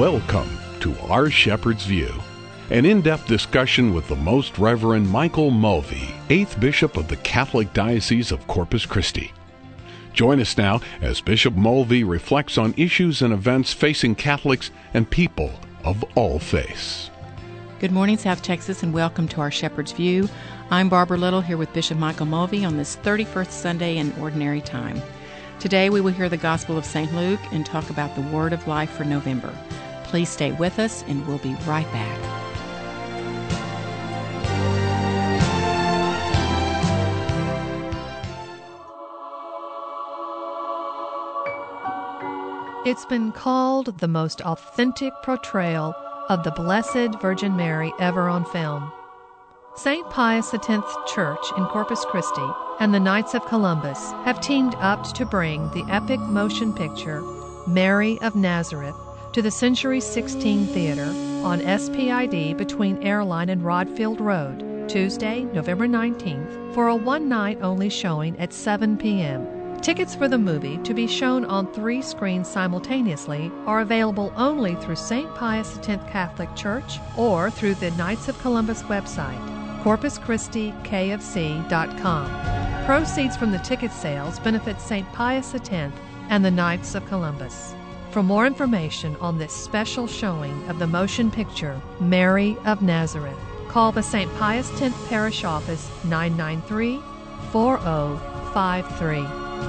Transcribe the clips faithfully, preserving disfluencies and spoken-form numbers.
Welcome to Our Shepherd's View, an in-depth discussion with the Most Reverend Michael Mulvey, eighth Bishop of the Catholic Diocese of Corpus Christi. Join us now as Bishop Mulvey reflects on issues and events facing Catholics and people of all faiths. Good morning, South Texas, and welcome to Our Shepherd's View. I'm Barbara Little here with Bishop Michael Mulvey on this thirty-first Sunday in Ordinary Time. Today we will hear the Gospel of Saint Luke and talk about the Word of Life for November. Please stay with us, and we'll be right back. It's been called the most authentic portrayal of the Blessed Virgin Mary ever on film. Saint Pius X Church in Corpus Christi and the Knights of Columbus have teamed up to bring the epic motion picture Mary of Nazareth to the Century sixteen Theater on S P I D between Airline and Rodfield Road, Tuesday, November nineteenth, for a one-night-only showing at seven p.m. Tickets for the movie, to be shown on three screens simultaneously, are available only through Saint Pius X Catholic Church or through the Knights of Columbus website, corpus christi k f c dot com. Proceeds from the ticket sales benefit Saint Pius X and the Knights of Columbus. For more information on this special showing of the motion picture Mary of Nazareth, call the Saint Pius X Parish Office nine nine three, four zero five three.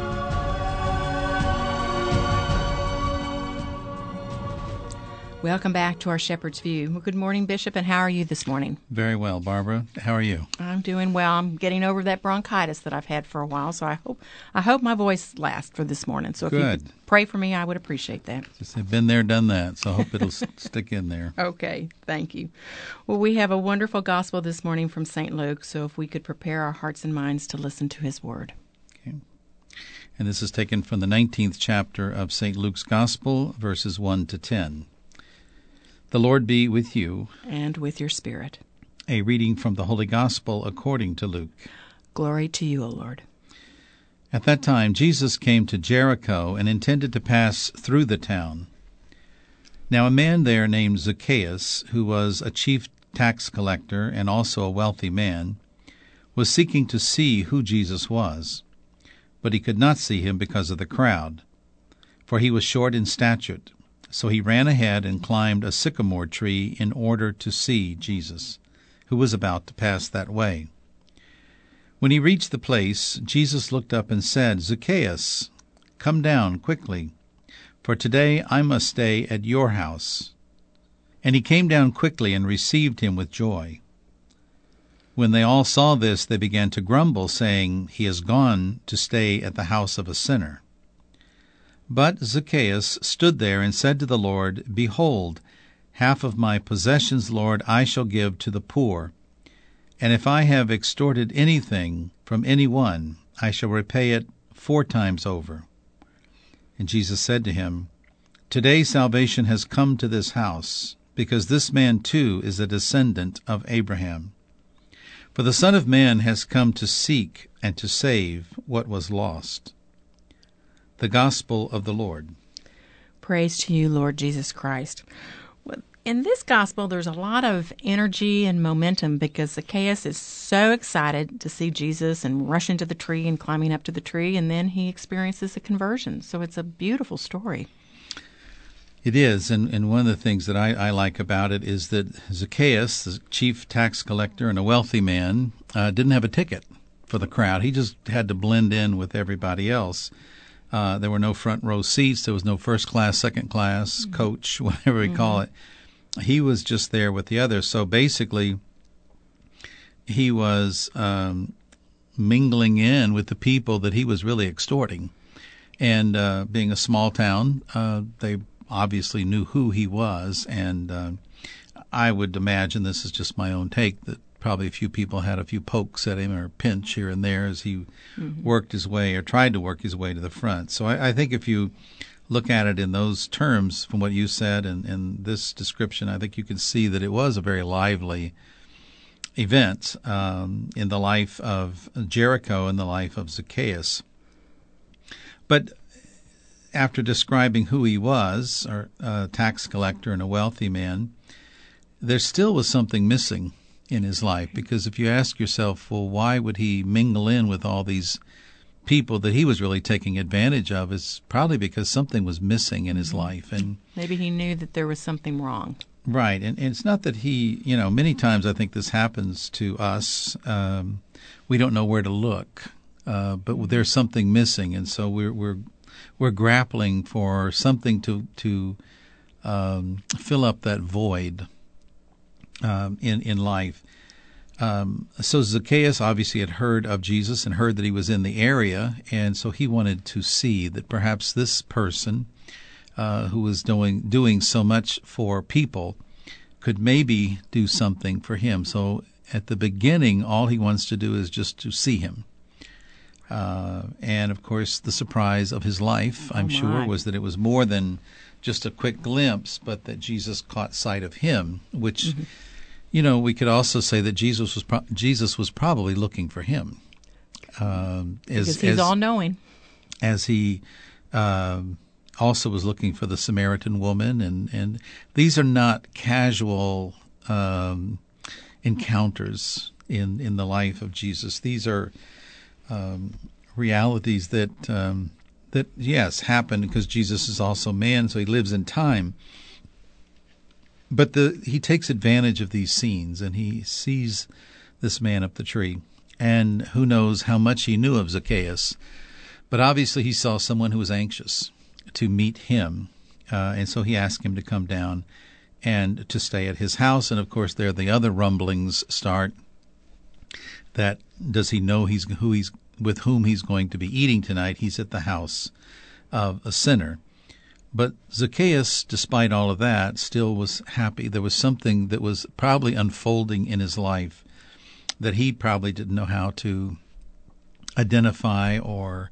Welcome back to Our Shepherd's View. Well, good morning, Bishop, and how are you this morning? Very well, Barbara. How are you? I'm doing well. I'm getting over that bronchitis that I've had for a while, so I hope I hope my voice lasts for this morning. So if Good. you could pray for me, I would appreciate that. Just have been there, done that, so I hope it'll stick in there. Okay, thank you. Well, we have a wonderful gospel this morning from Saint Luke, so if we could prepare our hearts and minds to listen to his word. Okay. And this is taken from the nineteenth chapter of Saint Luke's Gospel, verses one to ten. The Lord be with you. And with your spirit. A reading from the Holy Gospel according to Luke. Glory to you, O Lord. At that time Jesus came to Jericho and intended to pass through the town. Now a man there named Zacchaeus, who was a chief tax collector and also a wealthy man, was seeking to see who Jesus was. But he could not see him because of the crowd, for he was short in stature. So he ran ahead and climbed a sycamore tree in order to see Jesus, who was about to pass that way. When he reached the place, Jesus looked up and said, "Zacchaeus, come down quickly, for today I must stay at your house." And he came down quickly and received him with joy. When they all saw this, they began to grumble, saying, "He has gone to stay at the house of a sinner." But Zacchaeus stood there and said to the Lord, "Behold, half of my possessions, Lord, I shall give to the poor. And if I have extorted anything from anyone, I shall repay it four times over." And Jesus said to him, "Today salvation has come to this house, because this man too is a descendant of Abraham. For the Son of Man has come to seek and to save what was lost." The Gospel of the Lord. Praise to you, Lord Jesus Christ. In this gospel, there's a lot of energy and momentum because Zacchaeus is so excited to see Jesus and rush into the tree and climbing up to the tree, and then he experiences a conversion. So it's a beautiful story. It is, and, and one of the things that I, I like about it is that Zacchaeus, the chief tax collector and a wealthy man, uh, didn't have a ticket for the crowd. He just had to blend in with everybody else. Uh, there were no front row seats. There was no first class, second class, mm-hmm. coach, whatever we mm-hmm. call it. He was just there with the others. So basically, he was um, mingling in with the people that he was really extorting. And uh, being a small town, uh, they obviously knew who he was. And uh, I would imagine, this is just my own take, that probably a few people had a few pokes at him or pinch here and there as he mm-hmm. worked his way or tried to work his way to the front. So I, I think if you look at it in those terms from what you said and, and this description, I think you can see that it was a very lively event um, in the life of Jericho and the life of Zacchaeus. But after describing who he was, or a tax collector and a wealthy man, there still was something missing in his life. Because if you ask yourself, well, why would he mingle in with all these people that he was really taking advantage of, it's probably because something was missing in his life. And maybe he knew that there was something wrong. Right. And, and it's not that he, you know, many times I think this happens to us. Um, we don't know where to look, uh, but there's something missing. And so we're, we're, we're grappling for something to, to, um, fill up that void, um, in, in life. Um, so Zacchaeus obviously had heard of Jesus and heard that he was in the area, and so he wanted to see that perhaps this person, uh, who was doing doing so much for people, could maybe do something for him. So at the beginning, all he wants to do is just to see him. Uh, and of course, the surprise of his life, I'm oh sure, was that it was more than just a quick glimpse, but that Jesus caught sight of him, which. Mm-hmm. You know, we could also say that Jesus was pro- Jesus was probably looking for him, um, as, because he's as, all-knowing. As he um, also was looking for the Samaritan woman, and, and these are not casual um, encounters in in the life of Jesus. These are um, realities that um, that yes happen because Jesus is also man, so he lives in time. But the, he takes advantage of these scenes, and he sees this man up the tree. And who knows how much he knew of Zacchaeus. But obviously he saw someone who was anxious to meet him. Uh, and so he asked him to come down and to stay at his house. And, of course, there the other rumblings start. That does he know he's who he's with whom he's going to be eating tonight? He's at the house of a sinner. But Zacchaeus, despite all of that, still was happy. There was something that was probably unfolding in his life that he probably didn't know how to identify or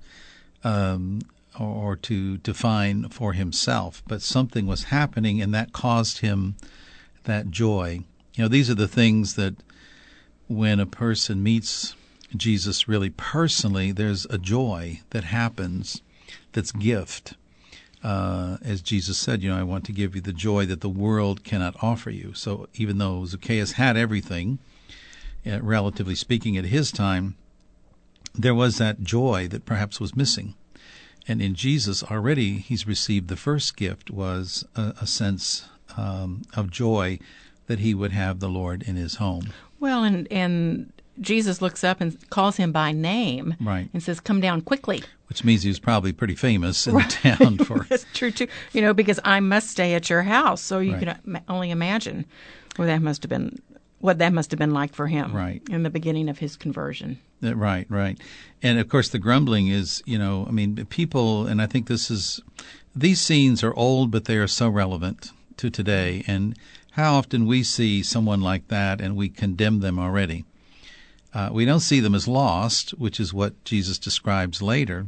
um, or to define for himself. But something was happening, and that caused him that joy. You know, these are the things that when a person meets Jesus really personally, there's a joy that happens that's gift. Uh, as Jesus said, you know, I want to give you the joy that the world cannot offer you. So even though Zacchaeus had everything, uh, relatively speaking, at his time, there was that joy that perhaps was missing. And in Jesus, already he's received the first gift was a, a sense um, of joy that he would have the Lord in his home. Well, and and Jesus looks up and calls him by name, right, and says, "Come down quickly." Which means he was probably pretty famous in right. the town for. That's true too. You know, because I must stay at your house, so you right. can only imagine what that must have been. What that must have been like for him, right, in the beginning of his conversion. Uh, right, right, and of course the grumbling is, you know, I mean, people, and I think this is, these scenes are old, but they are so relevant to today, and how often we see someone like that and we condemn them already. Uh, we don't see them as lost, which is what Jesus describes later,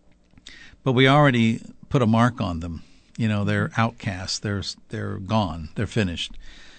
but we already put a mark on them. You know, they're outcasts. They're they're gone. They're finished.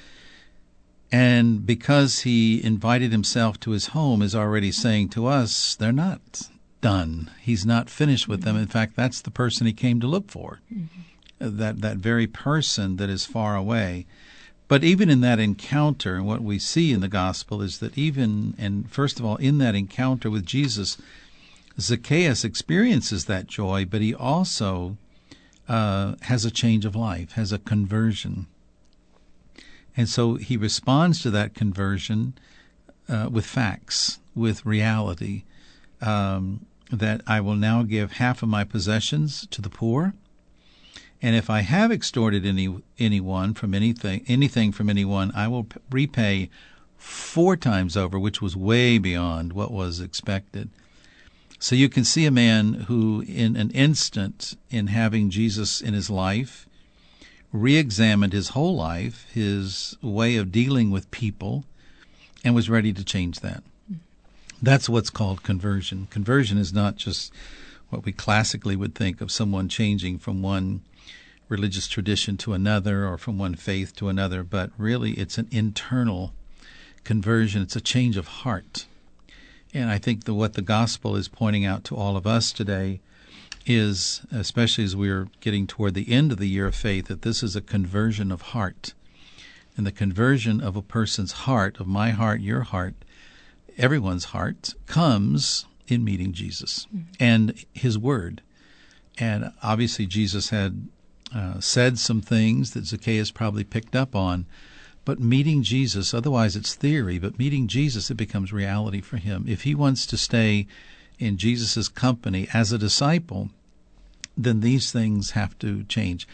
And because he invited himself to his home is already saying to us, they're not done. He's not finished with them. In fact, that's the person he came to look for, mm-hmm. that that very person that is far away. But even in that encounter, what we see in the gospel is that even, and first of all, in that encounter with Jesus, Zacchaeus experiences that joy, but he also uh, has a change of life, has a conversion. And so he responds to that conversion uh, with facts, with reality, um, that I will now give half of my possessions to the poor. And if I have extorted any anyone from anything, anything from anyone, I will p- repay four times over, which was way beyond what was expected. So you can see a man who, in an instant, in having Jesus in his life, re-examined his whole life, his way of dealing with people, and was ready to change that. That's what's called conversion. Conversion is not just what we classically would think of someone changing from one religious tradition to another or from one faith to another, but really it's an internal conversion. It's a change of heart. And I think that what the gospel is pointing out to all of us today is, especially as we're getting toward the end of the year of faith, that this is a conversion of heart. And the conversion of a person's heart, of my heart, your heart, everyone's heart, comes in meeting Jesus mm-hmm. and his word. And obviously Jesus had uh, said some things that Zacchaeus probably picked up on, but meeting Jesus, otherwise it's theory, but meeting Jesus, it becomes reality for him. If he wants to stay in Jesus' company as a disciple, then these things have to change.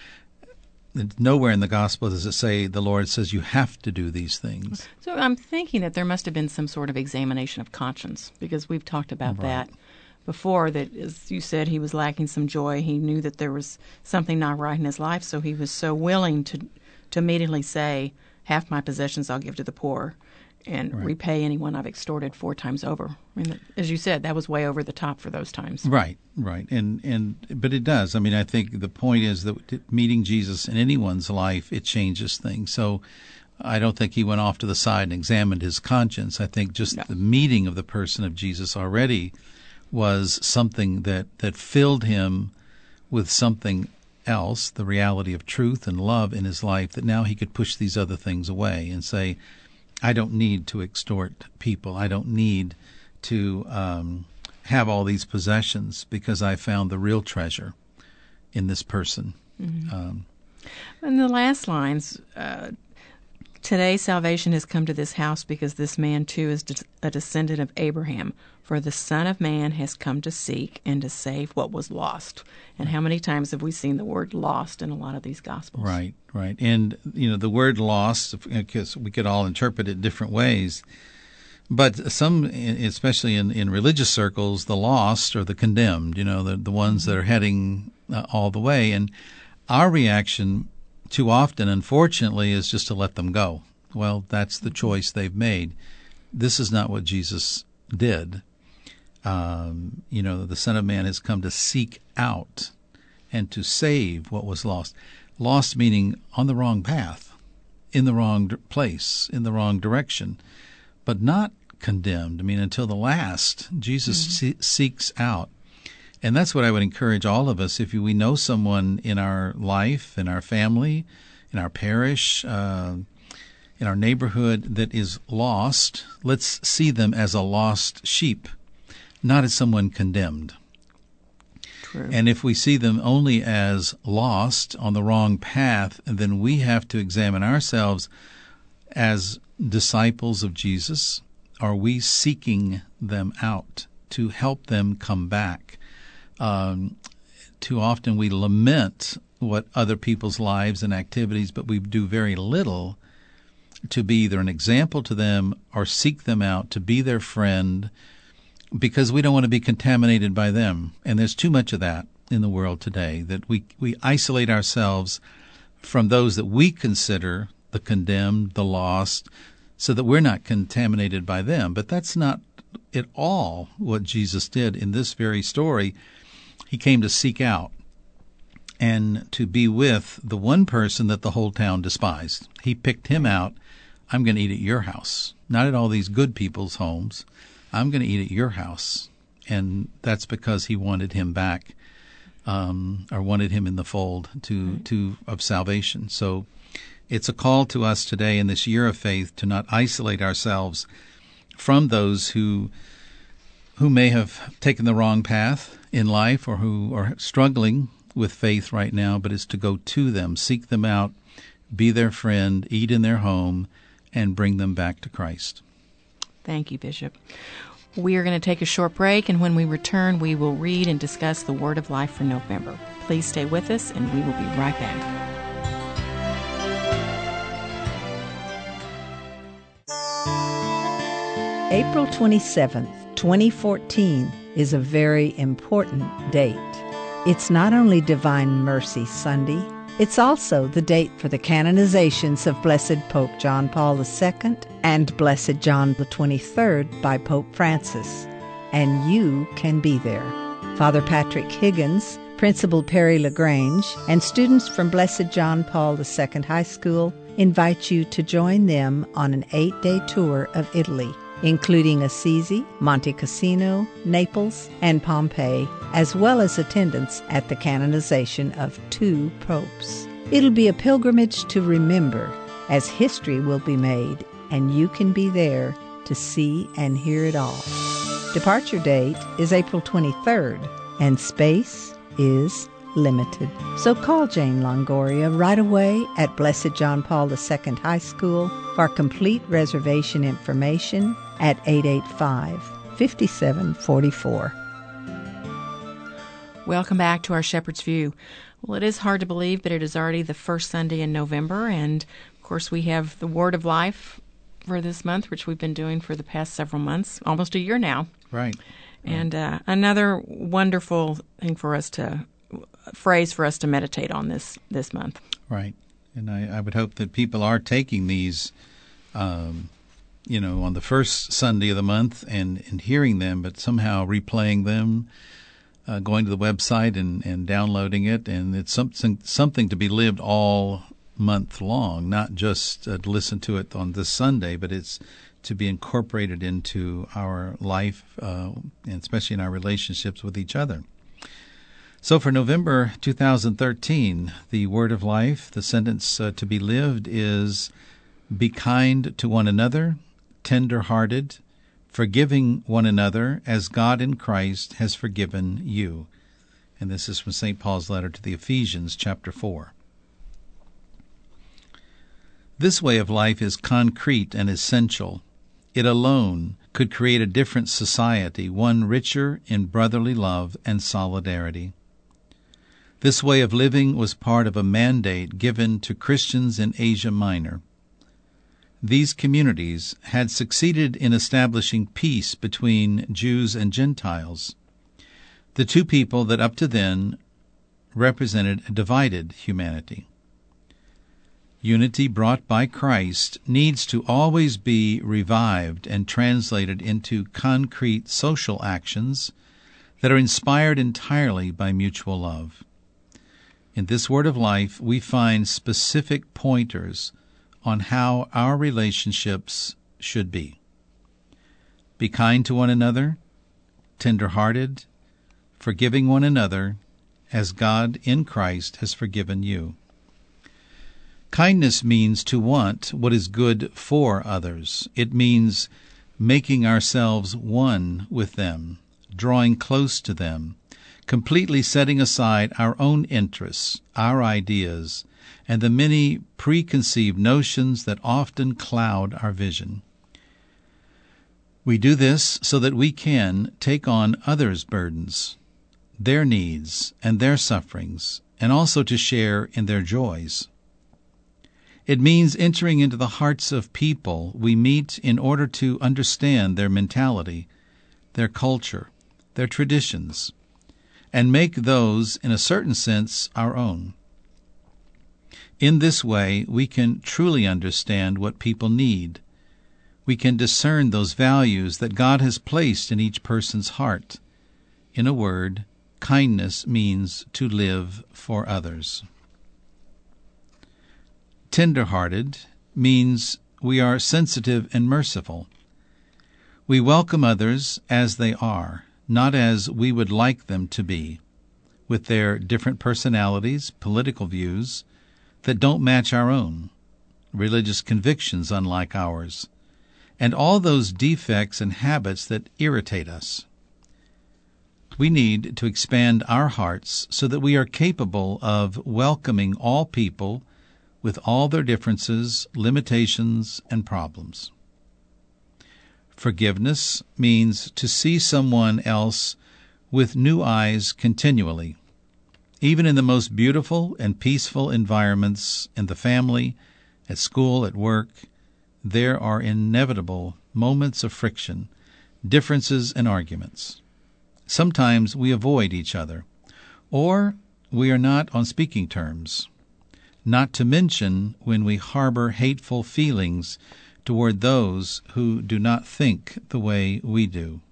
Nowhere in the gospel does it say, the Lord says you have to do these things. So I'm thinking that there must have been some sort of examination of conscience, because we've talked about right. that before, that, as you said, he was lacking some joy. He knew that there was something not right in his life, so he was so willing to, to immediately say, half my possessions I'll give to the poor, and right. repay anyone I've extorted four times over. I mean, as you said, that was way over the top for those times. Right, right. And and but it does. I mean, I think the point is that meeting Jesus in anyone's life, it changes things. So I don't think he went off to the side and examined his conscience. I think just no. the meeting of the person of Jesus already was something that, that filled him with something else, the reality of truth and love in his life, that now he could push these other things away and say, I don't need to extort people. I don't need to um, have all these possessions, because I found the real treasure in this person. Mm-hmm. Um, and the last lines, uh, today salvation has come to this house because this man too is a descendant of Abraham. For the Son of Man has come to seek and to save what was lost. And how many times have we seen the word lost in a lot of these Gospels? Right, right. And, you know, the word lost, because we could all interpret it different ways. But some, especially in, in religious circles, the lost are the condemned, you know, the, the ones that are heading uh, all the way. And our reaction too often, unfortunately, is just to let them go. Well, that's the choice they've made. This is not what Jesus did. Um, you know, the Son of Man has come to seek out and to save what was lost. Lost meaning on the wrong path, in the wrong place, in the wrong direction, but not condemned. I mean, until the last, Jesus mm-hmm. se- seeks out. And that's what I would encourage all of us. If we know someone in our life, in our family, in our parish, uh, in our neighborhood that is lost, let's see them as a lost sheep, not as someone condemned. True. And if we see them only as lost on the wrong path, then we have to examine ourselves as disciples of Jesus. Are we seeking them out to help them come back? Um, too often we lament what other people's lives and activities, but we do very little to be either an example to them or seek them out, to be their friend, because we don't want to be contaminated by them. And there's too much of that in the world today, that we, we isolate ourselves from those that we consider the condemned, the lost, so that we're not contaminated by them. But that's not at all what Jesus did in this very story. He came to seek out and to be with the one person that the whole town despised. He picked him out. I'm going to eat at your house, not at all these good people's homes. I'm going to eat at your house. And that's because he wanted him back, um, or wanted him in the fold to, right. to of salvation. So it's a call to us today in this year of faith to not isolate ourselves from those who who may have taken the wrong path in life, or who are struggling with faith right now, but is to go to them, seek them out, be their friend, eat in their home, and bring them back to Christ. Thank you, Bishop. We are going to take a short break, and when we return, we will read and discuss the Word of Life for November. Please stay with us, and we will be right back. April twenty-seventh, twenty fourteen is a very important date. It's not only Divine Mercy Sunday, it's also the date for the canonizations of Blessed Pope John Paul the Second and Blessed John the twenty-third by Pope Francis, and you can be there. Father Patrick Higgins, Principal Perry LaGrange, and students from Blessed John Paul the Second High School invite you to join them on an eight-day tour of Italy. including Assisi, Monte Cassino, Naples, and Pompeii, as well as attendance at the canonization of two popes. It'll be a pilgrimage to remember, as history will be made, and you can be there to see and hear it all. Departure date is April twenty-third, and space is limited. So call Jane Longoria right away at Blessed John Paul the Second High School for complete reservation information at eight eight five, five seven four four. Welcome back to our Shepherd's View. Well, it is hard to believe, but it is already the first Sunday in November, and of course we have the Word of Life for this month, which we've been doing for the past several months, almost a year now. Right. And uh, another wonderful thing for us to, phrase for us to meditate on this, this month. Right. And I, I would hope that people are taking these, um, you know, on the first Sunday of the month and, and hearing them, but somehow replaying them, uh, going to the website and, and downloading it. And it's something, something to be lived all month long, not just uh, to listen to it on this Sunday, but it's to be incorporated into our life, uh, and especially in our relationships with each other. So for November two thousand thirteen, the Word of Life, the sentence uh, to be lived is, be kind to one another, tender-hearted, forgiving one another as God in Christ has forgiven you. And this is from Saint Paul's letter to the Ephesians, chapter four. This way of life is concrete and essential. It alone could create a different society, one richer in brotherly love and solidarity. This way of living was part of a mandate given to Christians in Asia Minor. These communities had succeeded in establishing peace between Jews and Gentiles, the two people that up to then represented a divided humanity. Unity brought by Christ needs to always be revived and translated into concrete social actions that are inspired entirely by mutual love. In this Word of Life, we find specific pointers on how our relationships should be. Be kind to one another, tender-hearted, forgiving one another, as God in Christ has forgiven you. Kindness means to want what is good for others. It means making ourselves one with them, drawing close to them, completely setting aside our own interests, our ideas, and the many preconceived notions that often cloud our vision. We do this so that we can take on others' burdens, their needs, and their sufferings, and also to share in their joys. It means entering into the hearts of people we meet in order to understand their mentality, their culture, their traditions, and make those, in a certain sense, our own. In this way, we can truly understand what people need. We can discern those values that God has placed in each person's heart. In a word, kindness means to live for others. Tender-hearted means we are sensitive and merciful. We welcome others as they are, not as we would like them to be, with their different personalities, political views that don't match our own, religious convictions unlike ours, and all those defects and habits that irritate us. We need to expand our hearts so that we are capable of welcoming all people with all their differences, limitations, and problems. Forgiveness means to see someone else with new eyes continually. Even in the most beautiful and peaceful environments, in the family, at school, at work, there are inevitable moments of friction, differences, and arguments. Sometimes we avoid each other, or we are not on speaking terms. Not to mention when we harbor hateful feelings toward those who do not think the way we do.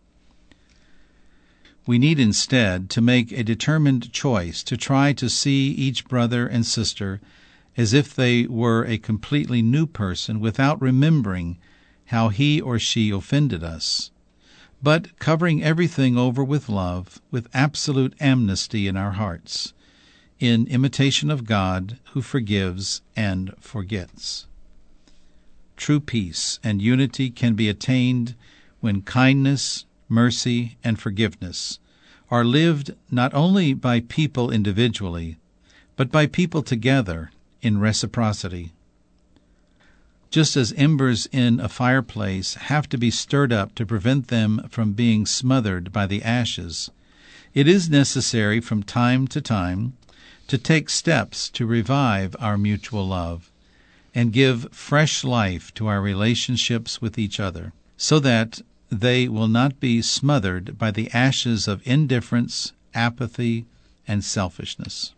We need instead to make a determined choice to try to see each brother and sister as if they were a completely new person without remembering how he or she offended us, but covering everything over with love, with absolute amnesty in our hearts, in imitation of God who forgives and forgets. True peace and unity can be attained when kindness, mercy, and forgiveness are lived not only by people individually, but by people together in reciprocity. Just as embers in a fireplace have to be stirred up to prevent them from being smothered by the ashes, it is necessary from time to time to take steps to revive our mutual love and give fresh life to our relationships with each other, so that they will not be smothered by the ashes of indifference, apathy, and selfishness.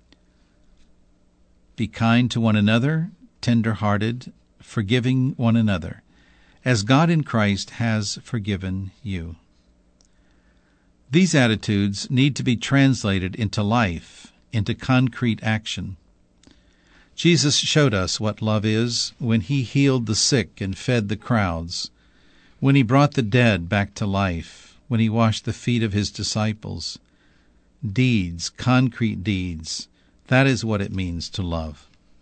Be kind to one another, tender-hearted, forgiving one another, as God in Christ has forgiven you. These attitudes need to be translated into life, into concrete action. Jesus showed us what love is when he healed the sick and fed the crowds, when he brought the dead back to life, when he washed the feet of his disciples. Deeds, concrete deeds, that is what it means to love.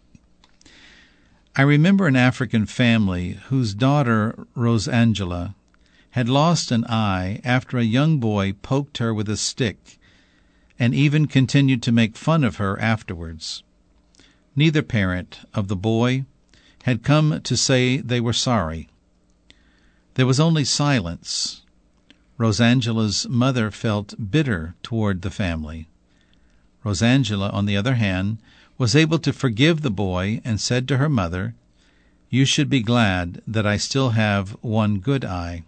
I remember an African family whose daughter, Rosangela, had lost an eye after a young boy poked her with a stick and even continued to make fun of her afterwards. Neither parent of the boy had come to say they were sorry. There was only silence. Rosangela's mother felt bitter toward the family. Rosangela, on the other hand, was able to forgive the boy and said to her mother, "You should be glad that I still have one good eye."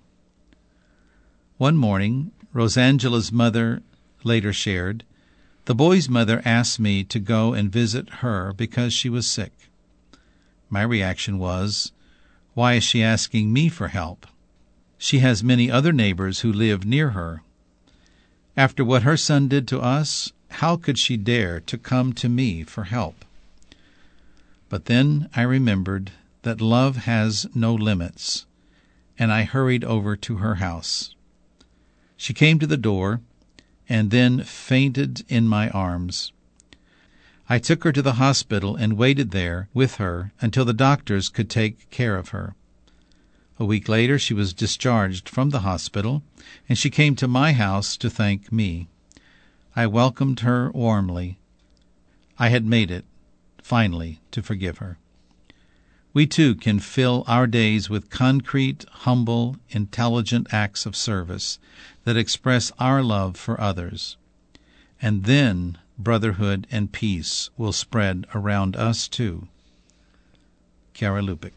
One morning, Rosangela's mother later shared, "The boy's mother asked me to go and visit her because she was sick." My reaction was, "Why is she asking me for help? She has many other neighbors who live near her. After what her son did to us, how could she dare to come to me for help?" But then I remembered that love has no limits, and I hurried over to her house. She came to the door and then fainted in my arms. I took her to the hospital and waited there with her until the doctors could take care of her. A week later she was discharged from the hospital, and she came to my house to thank me. I welcomed her warmly. I had made it, finally, to forgive her. We too can fill our days with concrete, humble, intelligent acts of service that express our love for others. And then brotherhood and peace will spread around us too. Kara Lupik.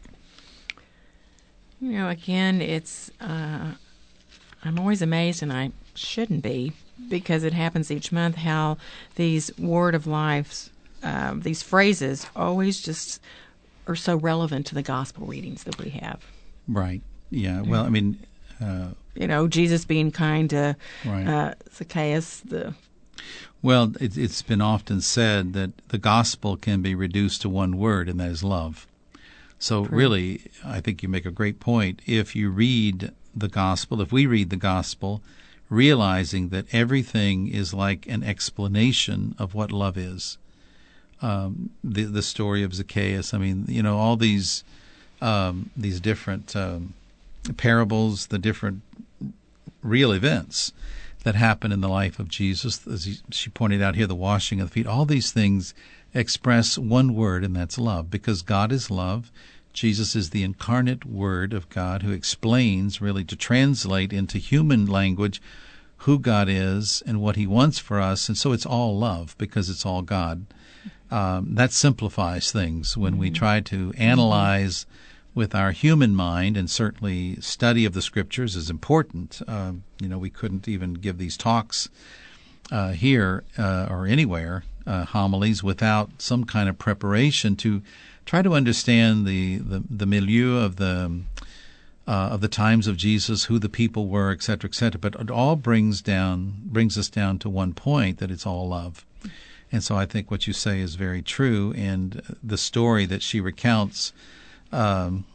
You know, again, it's, uh, I'm always amazed, and I shouldn't be, because it happens each month, how these word of life, uh, these phrases always just are so relevant to the gospel readings that we have. Right. Yeah. Well, I mean, uh, you know, Jesus being kind to right. uh, Zacchaeus. The well, it, it's been often said that the gospel can be reduced to one word, and that is love. So True. Really, I think you make a great point. If you read the gospel, if we read the gospel, realizing that everything is like an explanation of what love is. Um, the the story of Zacchaeus. I mean, you know, all these um, these different um, parables, the different real events that happen in the life of Jesus. As he, she pointed out here, the washing of the feet. All these things express one word, and that's love, because God is love. Jesus is the incarnate Word of God who explains, really to translate into human language, who God is and what He wants for us. And so it's all love because it's all God. Um, that simplifies things when we try to analyze with our human mind, and certainly study of the Scriptures is important. Uh, you know, we couldn't even give these talks uh, here uh, or anywhere, uh, homilies, without some kind of preparation to try to understand the, the, the milieu of the uh, of the times of Jesus, who the people were, et cetera, et cetera. But it all brings down brings us down to one point, that it's all love. And so I think what you say is very true. And the story that she recounts um,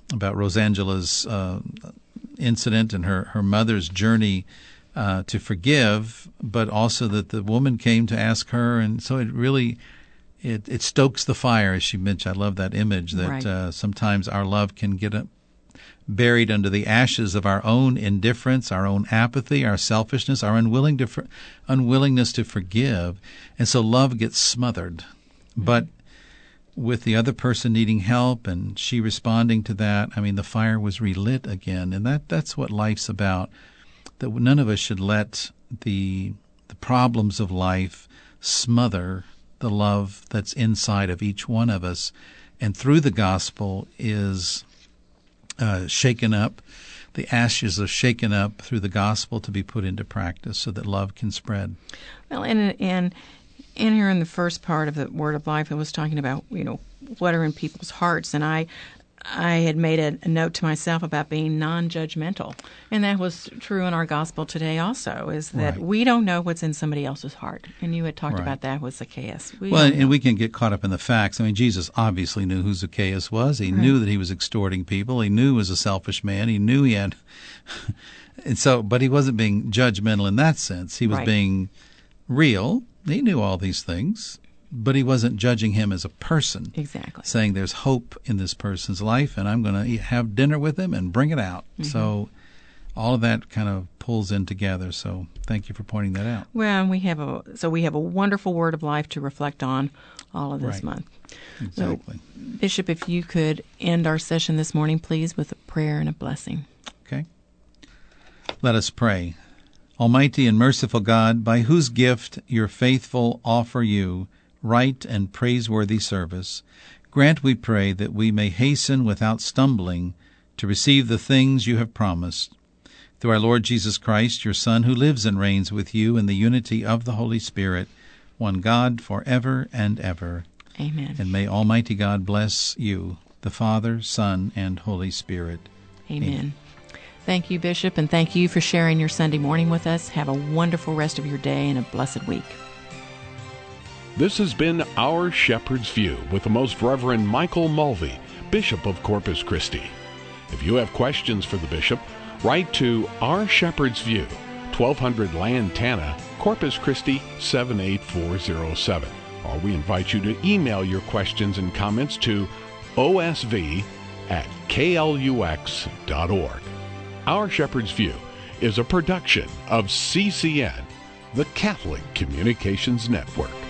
about Rosangela's uh, incident and her, her mother's journey uh, to forgive, but also that the woman came to ask her, and so it really it, it stokes the fire, as she mentioned. I love that image that Right. uh, sometimes our love can get a, buried under the ashes of our own indifference, our own apathy, our selfishness, our unwilling to for, unwillingness to forgive, and so love gets smothered. Mm-hmm. But with the other person needing help and she responding to that, I mean, the fire was relit again, and that that's what life's about. That none of us should let the the problems of life smother the love that's inside of each one of us, and through the gospel is uh, shaken up. The ashes are shaken up through the gospel to be put into practice so that love can spread. Well, and and in here in the first part of the Word of Life, it was talking about, you know, what are in people's hearts, and I I had made a, a note to myself about being non-judgmental, and that was true in our gospel today also, is that Right. we don't know what's in somebody else's heart, and you had talked Right. about that with Zacchaeus. We Well, don't and know. we can get caught up in the facts. I mean, Jesus obviously knew who Zacchaeus was. He Right. knew that he was extorting people. He knew he was a selfish man. He knew he had, and so, but he wasn't being judgmental in that sense. He was Right. being real. He knew all these things, but he wasn't judging him as a person. Exactly. Saying there's hope in this person's life, and I'm going to have dinner with him and bring it out. Mm-hmm. So all of that kind of pulls in together. So thank you for pointing that out. Well, and we have a so we have a wonderful Word of Life to reflect on all of this Right. month. Exactly. So, Bishop, if you could end our session this morning, please, with a prayer and a blessing. Okay. Let us pray. Almighty and merciful God, by whose gift your faithful offer you right and praiseworthy service, grant, we pray, that we may hasten without stumbling to receive the things you have promised. Through our Lord Jesus Christ, your Son, who lives and reigns with you in the unity of the Holy Spirit, one God, forever and ever. Amen. And may Almighty God bless you, the Father, Son, and Holy Spirit. Amen. Amen. Thank you, Bishop, and thank you for sharing your Sunday morning with us. Have a wonderful rest of your day and a blessed week. This has been Our Shepherd's View with the Most Reverend Michael Mulvey, Bishop of Corpus Christi. If you have questions for the Bishop, write to Our Shepherd's View, twelve hundred Lantana, Corpus Christi seven eight four zero seven. Or we invite you to email your questions and comments to O S V at K L U X dot org. Our Shepherd's View is a production of C C N, the Catholic Communications Network.